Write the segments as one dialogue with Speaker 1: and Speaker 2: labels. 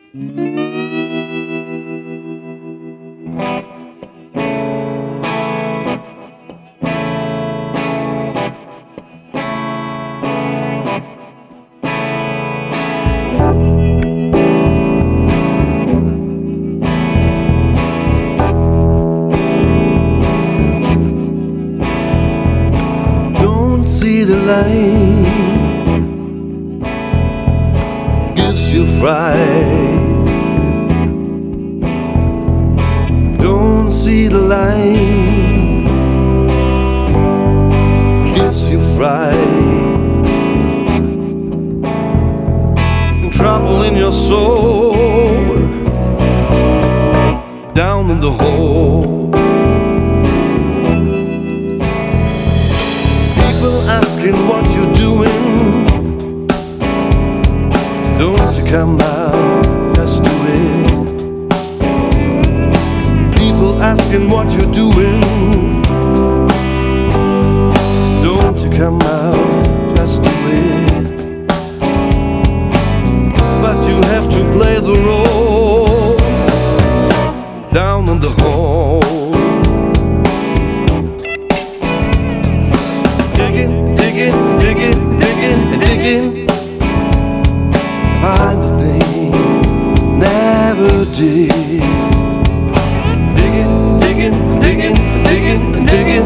Speaker 1: Don't see the light, gives you fright. Don't see the light, gives you fright. And trouble in your soul, down in the hole. People asking what you're doing. Don't you come out, just do it. People asking what you're doing. Don't you come out, just do it. But you have to play the role down in the hole. Digging, digging, digging, digging, and digging. Find the thing never did. Digging, digging, digging, digging, and digging.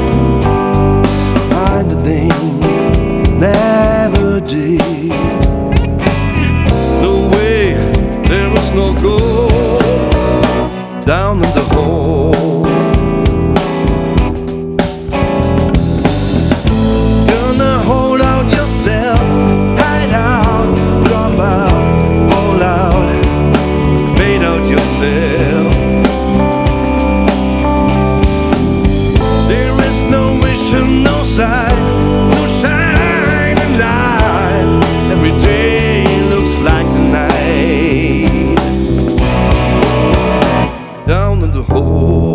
Speaker 1: Find the thing never did. No way, there is no gold down in the hole. Gonna hold out yourself, hide out, drop out, fall out, fade out yourself. There is no vision, no sign, no shining light. Every day looks like the night down in the hole.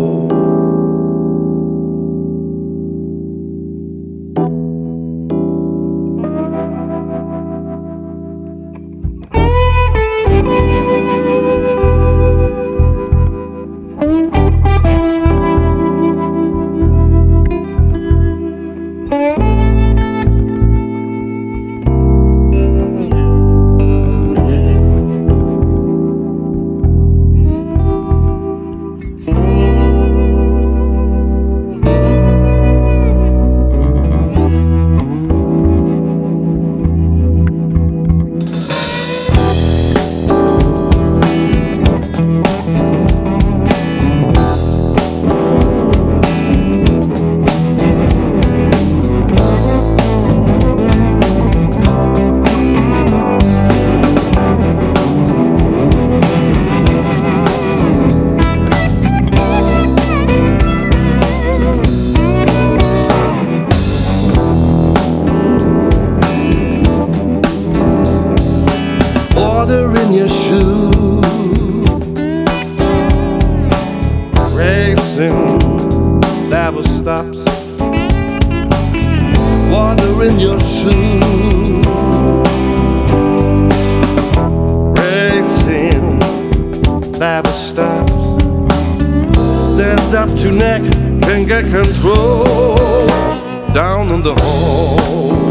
Speaker 1: Water in your shoe, racing never stops. Water in your shoe, racing never stops. Stands up to neck, can get control down in the hole.